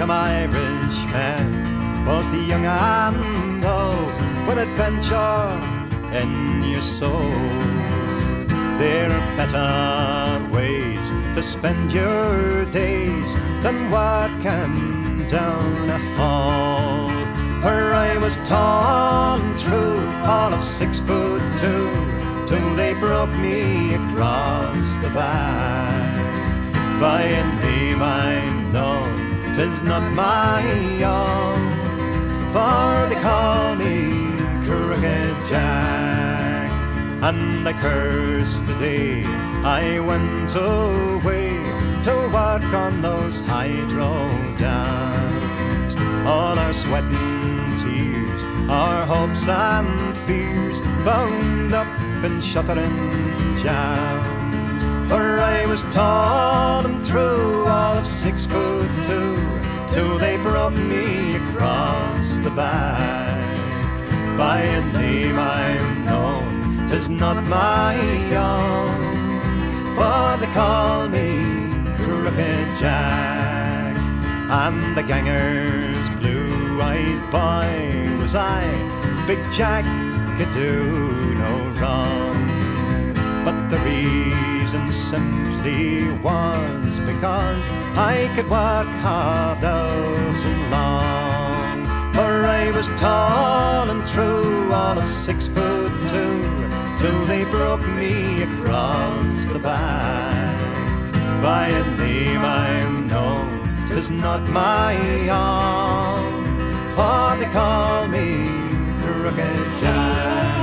welcome Irishmen, both young and old, with adventure in your soul. There are better ways to spend your days than working down a hall. For I was tall and true, all of 6'2", till they broke me across the back. By a name I'm known, 'tis not my own, for they call me Crooked Jack. And I curse the day I went away to work on those hydro dams. All our sweat and tears, our hopes and fears, bound up in shuttering jams. For I was tall and true, all of 6'2", till they broke me across the back. By a name I'm known, 'tis not my own, for they call me Crooked Jack. And the ganger's blue-eyed boy was I, Big Jack could do no wrong. But the reason simply was because I could work hard hours and long. For I was tall and true, all of 6'2", till they broke me across the back. By a name I'm known, 'tis not my own, for they call me Crooked Jack.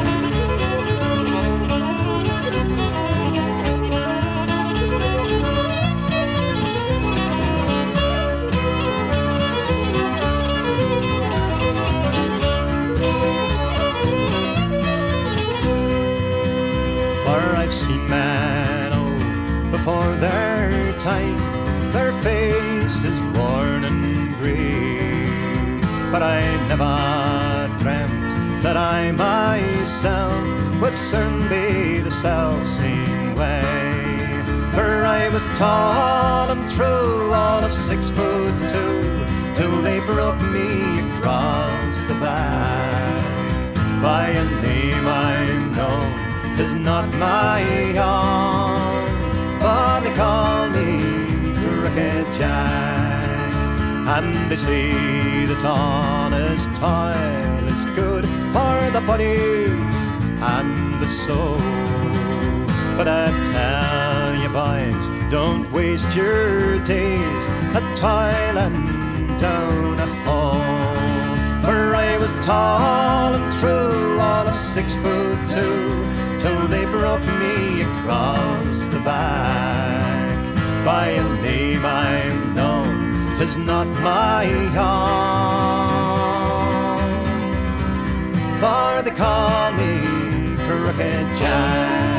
For I've seen men old before their time, their faces worn and grey, but I never dreamt that I myself would soon be the self-same way. For I was tall and true, all of 6'2", till they broke me across the back. By a name I'm known, 'tis not my own, for they call me Crooked Jack. And they say that honest toil is good for the body and the soul. But I tell you boys, don't waste your days a-toiling down a hole. For I was tall and true, all of 6'2", till they broke me across the back. By a name I'm known, 'tis not my own, for they call me Crooked Jack.